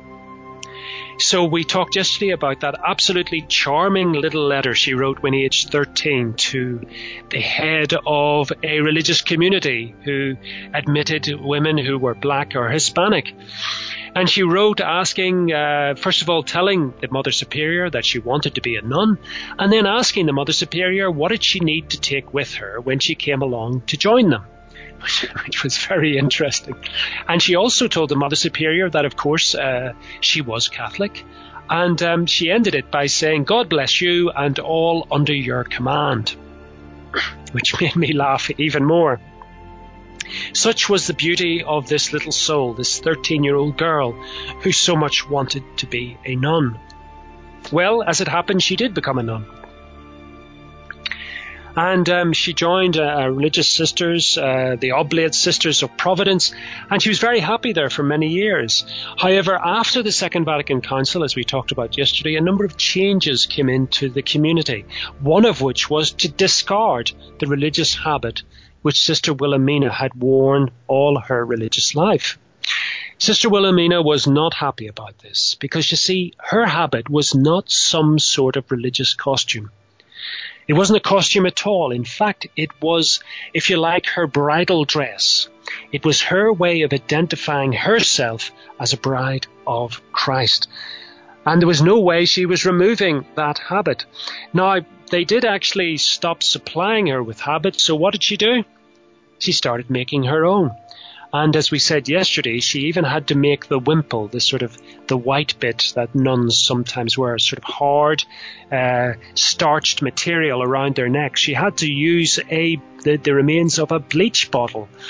Speaker 2: So we talked yesterday about that absolutely charming little letter she wrote when aged 13 to the head of a religious community who admitted women who were black or Hispanic. And she wrote asking, first of all, telling the Mother Superior that she wanted to be a nun, and then asking the Mother Superior what did she need to take with her when she came along to join them, which was very interesting. And she also told the Mother Superior that, of course, she was Catholic. And she ended it by saying, "God bless you and all under your command," which made me laugh even more. Such was the beauty of this little soul, this 13-year-old girl who so much wanted to be a nun. Well, as it happened, she did become a nun. And she joined religious sisters, the Oblate Sisters of Providence, and she was very happy there for many years. However, after the Second Vatican Council, as we talked about yesterday, a number of changes came into the community, one of which was to discard the religious habit which Sister Wilhelmina had worn all her religious life. Sister Wilhelmina was not happy about this because, you see, her habit was not some sort of religious costume. It wasn't a costume at all. In fact, it was, if you like, her bridal dress. It was her way of identifying herself as a bride of Christ. And there was no way she was removing that habit. Now, they did actually stop supplying her with habits, so what did she do? She started making her own. And as we said yesterday, she even had to make the wimple, the white bit that nuns sometimes wear, sort of hard, starched material around their neck. She had to use the remains of a bleach bottle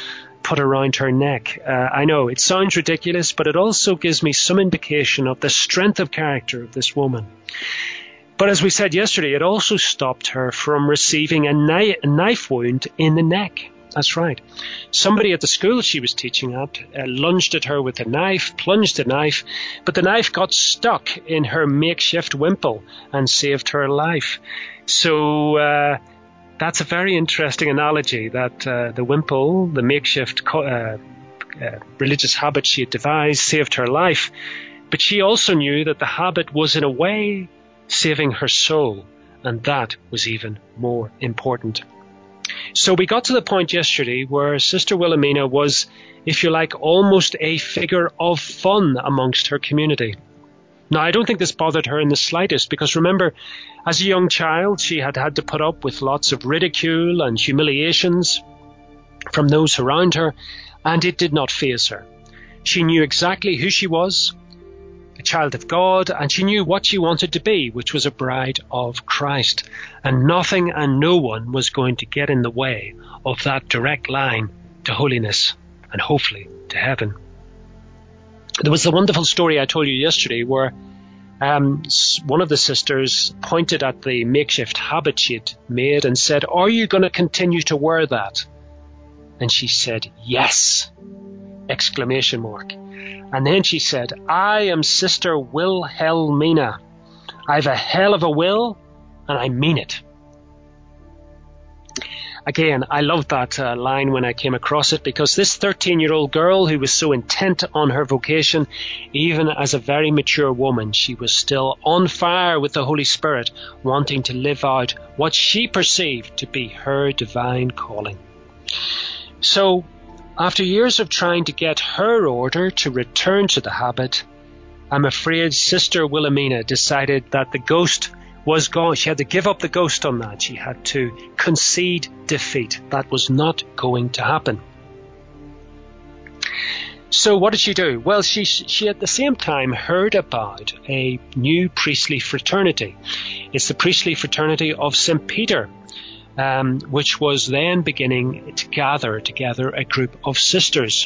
Speaker 2: put around her neck. I know it sounds ridiculous, but it also gives me some indication of the strength of character of this woman. But as we said yesterday, it also stopped her from receiving a knife wound in the neck. That's right. Somebody at the school she was teaching at lunged at her with a knife, plunged the knife, but the knife got stuck in her makeshift wimple and saved her life. So that's a very interesting analogy, that the wimple, the makeshift religious habit she had devised, saved her life. But she also knew that the habit was in a way saving her soul, and that was even more important. So we got to the point yesterday where Sister Wilhelmina was, if you like, almost a figure of fun amongst her community. Now, I don't think this bothered her in the slightest, because remember, as a young child, she had had to put up with lots of ridicule and humiliations from those around her, and it did not faze her. She knew exactly who she was, a child of God, and she knew what she wanted to be, which was a bride of Christ. And nothing and no one was going to get in the way of that direct line to holiness and hopefully to heaven. There was the wonderful story I told you yesterday where one of the sisters pointed at the makeshift habit she had made and said, "Are you going to continue to wear that?" And she said, "Yes!" Exclamation mark. And then she said, "I am Sister Wilhelmina. I've a hell of a will, and I mean it." Again, I loved that line when I came across it, because this 13-year-old girl who was so intent on her vocation, even as a very mature woman, she was still on fire with the Holy Spirit, wanting to live out what she perceived to be her divine calling. So, after years of trying to get her order to return to the habit, I'm afraid Sister Wilhelmina decided that the ghost was gone. She had to give up the ghost on that. She had to concede defeat. That was not going to happen. So what did she do? Well, she at the same time heard about a new priestly fraternity. It's the priestly fraternity of St. Peter, which was then beginning to gather together a group of sisters.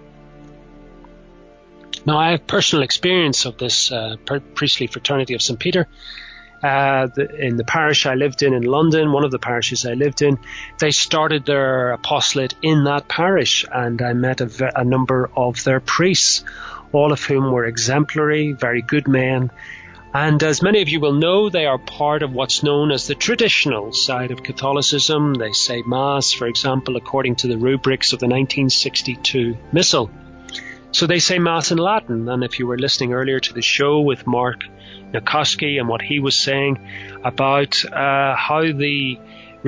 Speaker 2: Now, I have personal experience of this priestly fraternity of St. Peter. In the parish I lived in London, one of the parishes I lived in, they started their apostolate in that parish, and I met a number of their priests, all of whom were exemplary, very good men. And as many of you will know, they are part of what's known as the traditional side of Catholicism. They say Mass, for example, according to the rubrics of the 1962 Missal. So they say Mass in Latin, and if you were listening earlier to the show with Mark Nikoski and what he was saying about how the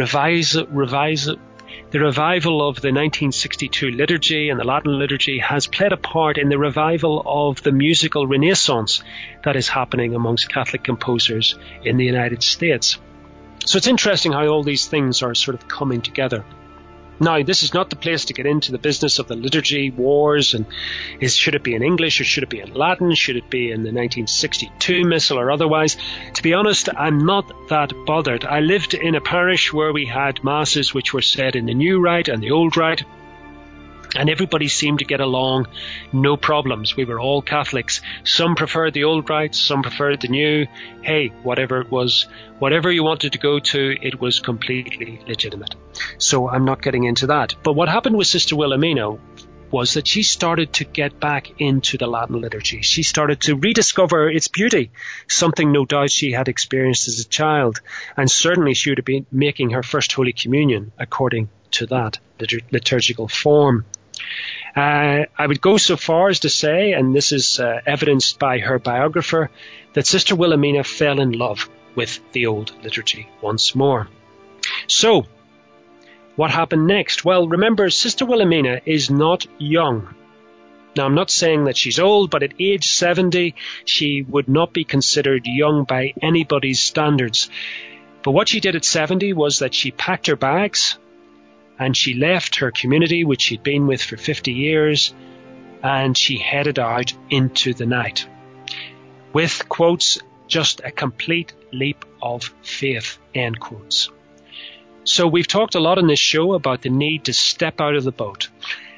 Speaker 2: revival of the 1962 liturgy and the Latin liturgy has played a part in the revival of the musical renaissance that is happening amongst Catholic composers in the United States. So it's interesting how all these things are sort of coming together. Now, this is not the place to get into the business of the liturgy wars and should it be in English or should it be in Latin? Should it be in the 1962 Missal or otherwise? To be honest, I'm not that bothered. I lived in a parish where we had masses which were said in the New Rite and the Old Rite, and everybody seemed to get along, no problems. We were all Catholics. Some preferred the Old Rite, some preferred the New. Hey, whatever it was, whatever you wanted to go to, it was completely legitimate. So I'm not getting into that. But what happened with Sister Wilhelmina was that she started to get back into the Latin liturgy. She started to rediscover its beauty, something no doubt she had experienced as a child. And certainly she would have been making her first Holy Communion according to that liturgical form. I would go so far as to say, and this is evidenced by her biographer, that Sister Wilhelmina fell in love with the old liturgy once more. So, what happened next? Well, remember, Sister Wilhelmina is not young. Now, I'm not saying that she's old, but at age 70, she would not be considered young by anybody's standards. But what she did at 70 was that she packed her bags, and she left her community, which she'd been with for 50 years, and she headed out into the night with, quotes, just a complete leap of faith, end quotes. So we've talked a lot on this show about the need to step out of the boat.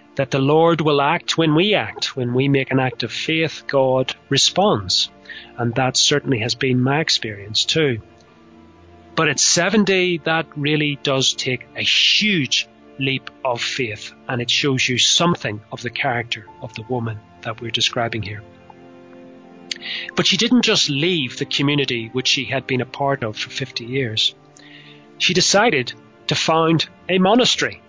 Speaker 2: that the Lord will act when we act. When we make an act of faith, God responds. And that certainly has been my experience too. But at 70, that really does take a huge leap of faith, and it shows you something of the character of the woman that we're describing here. But she didn't just leave the community which she had been a part of for 50 years. She decided to found a monastery.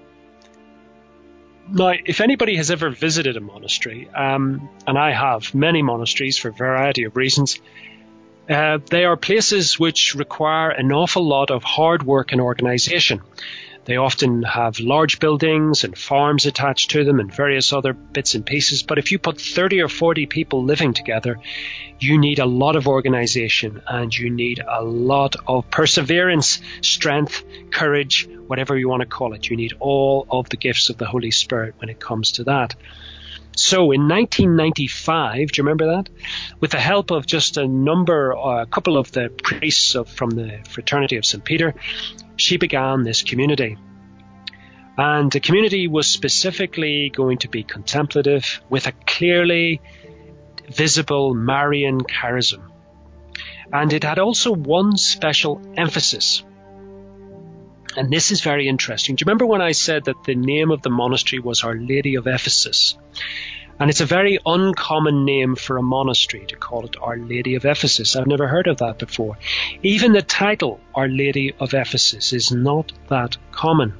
Speaker 2: Now, if anybody has ever visited a monastery, and I have many monasteries for a variety of reasons, they are places which require an awful lot of hard work and organization. They often have large buildings and farms attached to them and various other bits and pieces. But if you put 30 or 40 people living together, you need a lot of organization and you need a lot of perseverance, strength, courage, whatever you want to call it. You need all of the gifts of the Holy Spirit when it comes to that. So in 1995, do you remember that? With the help of just a couple of the priests from the Fraternity of St. Peter, she began this community. And the community was specifically going to be contemplative with a clearly visible Marian charism. And it had also one special emphasis. And this is very interesting. Do you remember when I said that the name of the monastery was Our Lady of Ephesus? And it's a very uncommon name for a monastery to call it Our Lady of Ephesus. I've never heard of that before. Even the title Our Lady of Ephesus is not that common.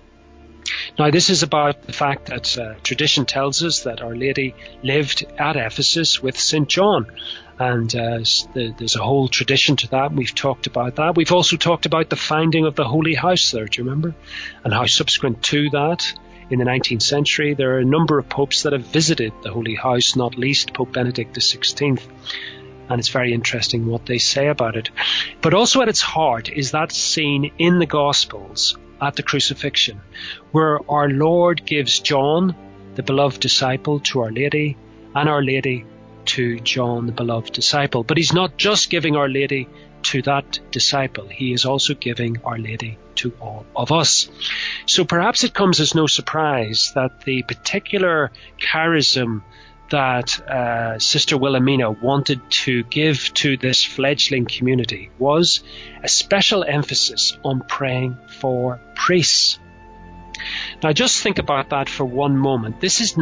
Speaker 2: Now, this is about the fact that tradition tells us that Our Lady lived at Ephesus with St. John. And there's a whole tradition to that. We've talked about that. We've also talked about the founding of the Holy House there, do you remember? And how subsequent to that, in the 19th century, there are a number of popes that have visited the Holy House, not least Pope Benedict XVI. And it's very interesting what they say about it. But also at its heart is that scene in the Gospels at the crucifixion, where our Lord gives John, the beloved disciple, to Our Lady, and Our Lady to John, the beloved disciple. But he's not just giving Our Lady to that disciple. He is also giving Our Lady to all of us. So perhaps it comes as no surprise that the particular charism that Sister Wilhelmina wanted to give to this fledgling community was a special emphasis on praying for priests. Now just think about that for one moment. This is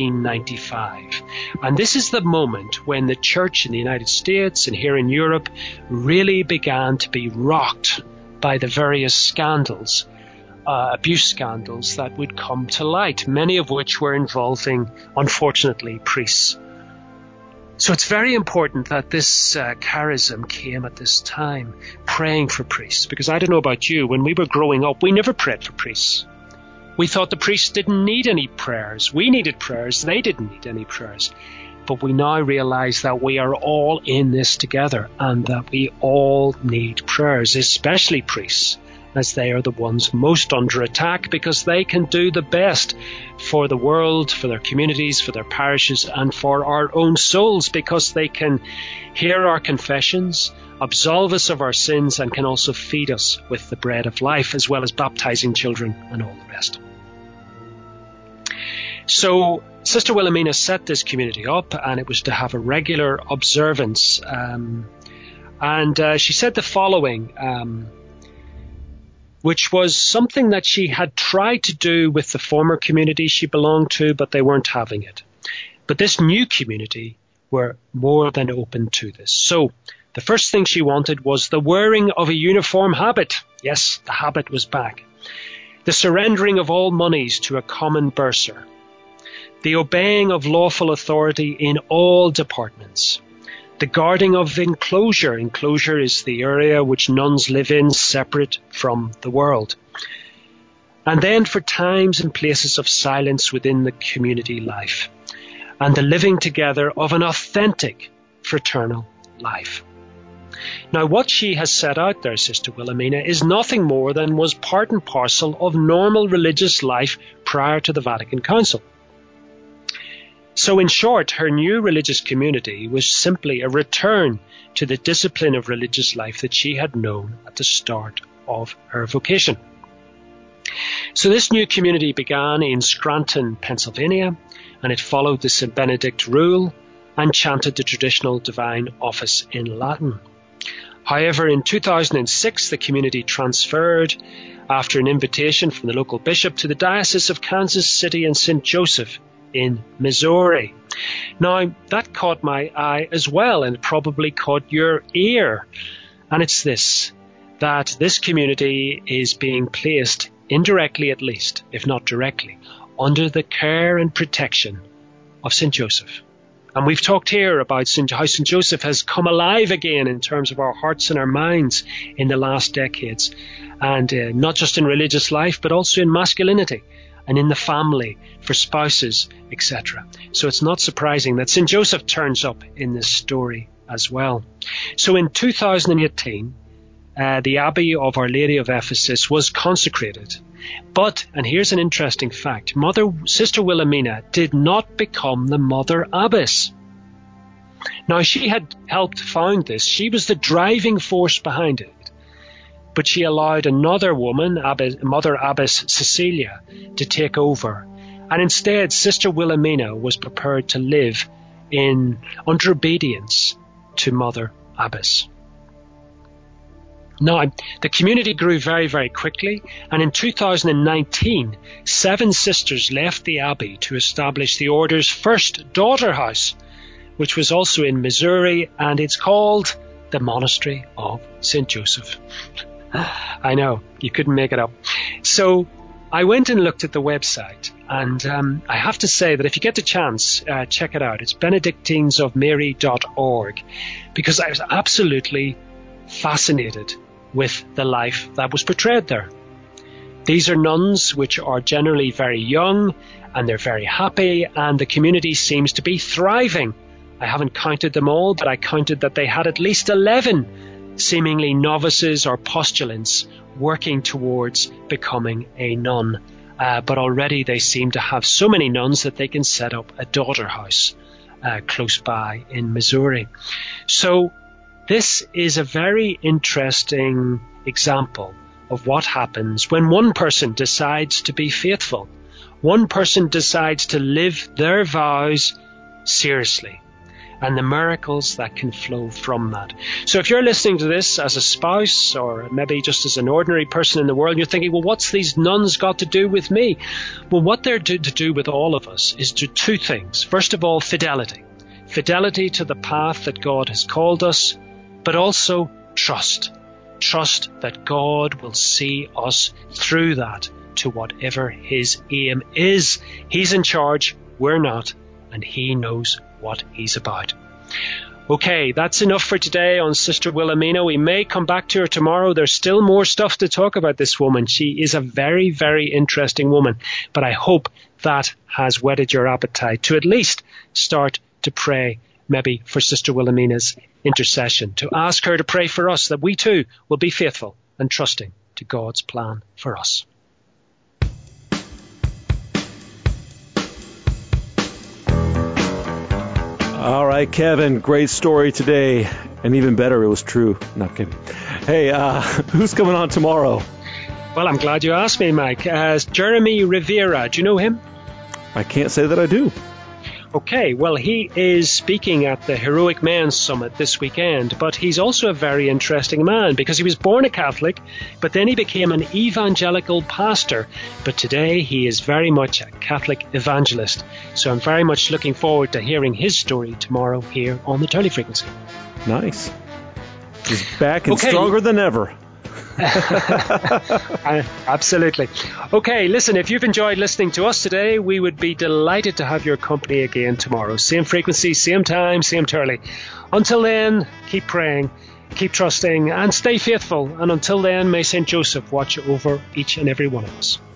Speaker 2: 1995, and this is the moment when the church in the United States and here in Europe really began to be rocked by the various scandals, abuse scandals that would come to light, many of which were involving, unfortunately, priests. So it's very important that this charism came at this time, praying for priests, because I don't know about you, when we were growing up, we never prayed for priests. We thought the priests didn't need any prayers. We needed prayers. They didn't need any prayers. But we now realize that we are all in this together and that we all need prayers, especially priests, as they are the ones most under attack because they can do the best for the world, for their communities, for their parishes, and for our own souls, because they can hear our confessions, absolve us of our sins, and can also feed us with the bread of life, as well as baptizing children and all the rest. So Sister Wilhelmina set this community up, and it was to have a regular observance. And she said the following, which was something that she had tried to do with the former community she belonged to, but they weren't having it. But this new community were more than open to this. So the first thing she wanted was the wearing of a uniform habit. Yes, the habit was back. The surrendering of all monies to a common bursar. The obeying of lawful authority in all departments. The guarding of enclosure. Enclosure is the area which nuns live in, separate from the world. And then for times and places of silence within the community life. And the living together of an authentic fraternal life. Now, what she has set out there, Sister Wilhelmina, is nothing more than was part and parcel of normal religious life prior to the Vatican Council. So in short, her new religious community was simply a return to the discipline of religious life that she had known at the start of her vocation. So this new community began in Scranton, Pennsylvania, and it followed the St. Benedict rule and chanted the traditional divine office in Latin. However, in 2006, the community transferred after an invitation from the local bishop to the Diocese of Kansas City and St. Joseph in Missouri. Now, that caught my eye as well, and it probably caught your ear. And it's this, that this community is being placed, indirectly at least, if not directly, under the care and protection of St. Joseph. And we've talked here about how St. Joseph has come alive again in terms of our hearts and our minds in the last decades. And not just in religious life, but also in masculinity and in the family, for spouses, etc. So it's not surprising that St. Joseph turns up in this story as well. So in 2018, the Abbey of Our Lady of Ephesus was consecrated. But, and here's an interesting fact, Sister Wilhelmina did not become the Mother Abbess. Now, she had helped found this. She was the driving force behind it. But she allowed another woman, Mother Abbess Cecilia, to take over. And instead, Sister Wilhelmina was prepared to live under obedience to Mother Abbess. Now, the community grew very, very quickly, and in 2019, 7 sisters left the Abbey to establish the Order's first daughter house, which was also in Missouri, and it's called the Monastery of St. Joseph. I know, you couldn't make it up. So I went and looked at the website, and I have to say that if you get the chance, check it out. It's benedictinesofmary.org, because I was absolutely fascinated with the life that was portrayed there. These are nuns which are generally very young, and they're very happy, and the community seems to be thriving. I haven't counted them all, but I counted that they had at least 11 seemingly novices or postulants working towards becoming a nun. But already they seem to have so many nuns that they can set up a daughter house close by in Missouri. So this is a very interesting example of what happens when one person decides to be faithful. One person decides to live their vows seriously, and the miracles that can flow from that. So if you're listening to this as a spouse, or maybe just as an ordinary person in the world, you're thinking, well, what's these nuns got to do with me? Well, what they're to do with all of us is to 2 things. First of all, fidelity. Fidelity to the path that God has called us, but also trust. Trust that God will see us through that to whatever His aim is. He's in charge, we're not, and He knows what He's about. Okay, that's enough for today on Sister Wilhelmina. We may come back to her tomorrow. There's still more stuff to talk about this woman. She is a very, very interesting woman, but I hope that has whetted your appetite to at least start to pray, maybe for Sister Wilhelmina's intercession, to ask her to pray for us, that we too will be faithful and trusting to God's plan for us.
Speaker 1: All right, Kevin, great story today. And even better, it was true. Not kidding. Hey, who's coming on tomorrow?
Speaker 2: Well, I'm glad you asked me, Mike. Jeremy Rivera. Do you know him?
Speaker 1: I can't say that I do.
Speaker 2: Okay, well, he is speaking at the Heroic Men Summit this weekend, but he's also a very interesting man because he was born a Catholic, but then he became an evangelical pastor. But today he is very much a Catholic evangelist. So I'm very much looking forward to hearing his story tomorrow here on the Turley Frequency.
Speaker 1: Nice. He's back and stronger than ever.
Speaker 2: Absolutely. Okay, listen, if you've enjoyed listening to us today, we would be delighted to have your company again tomorrow. Same frequency, same time, same Turley. Until then, keep praying, keep trusting, and stay faithful. And until then, may St. Joseph watch over each and every one of us.